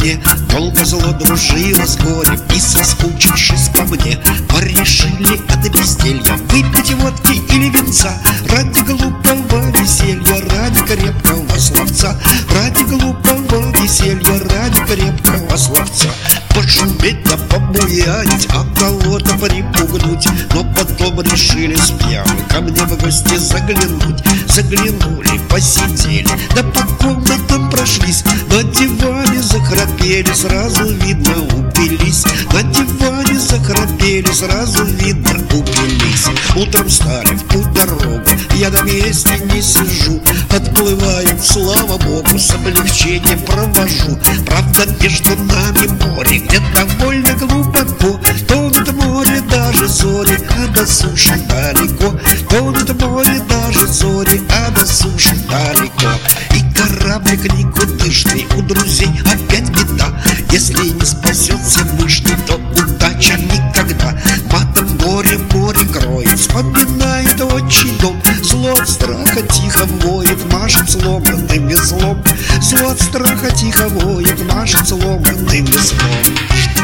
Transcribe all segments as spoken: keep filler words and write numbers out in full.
мне. Долго зло дружило с горем, и соскучившись по мне, порешили от безделья выпить водки или винца. Ради глупого веселья, ради крепкого словца, ради глупого веселья, ради крепкого словца. Пошуметь да побуянить, а кого-то припугнуть. Но потом решили с пьяну ко мне в гости заглянуть. Заглянули, посидели, да по комнатам прошлись, на диване захрапели, сразу видно упились. На диване захрапели, сразу видно упились. Утром встали в путь дорогу, я на месте не сижу. Отплываю, слава богу, с облегчением провожу. Правда, между нами море, где довольно глубоко. Тонут море даже зори, а до суши далеко. Тонут море даже зори, а до суши далеко. И кораблик никудышный, у друзей опять беда. Если не спасет Всевышний, то удача никогда. Матом море, море кроет, вспоминает отчий дом. Зло от страха тихо воет, машет сломанным веслом. Зло от страха тихо воет, машет сломанным веслом.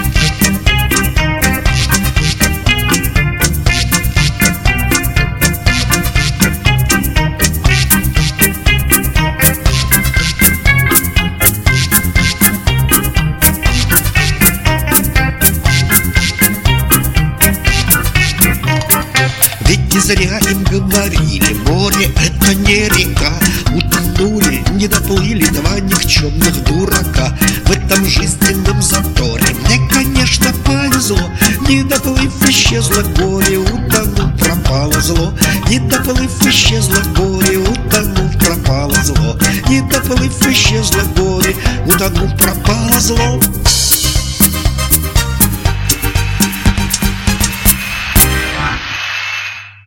Ведь не зря им говорили, море это не река. Утонули, не доплыли два никчемных дурака. В этом жизненном заторе мне, конечно, повезло. Не доплыв, исчезло горе, утонув, пропало зло. Не доплыв, исчезло горе, утонув, пропало зло. Не доплыв, исчезло горе, утонув, пропало зло.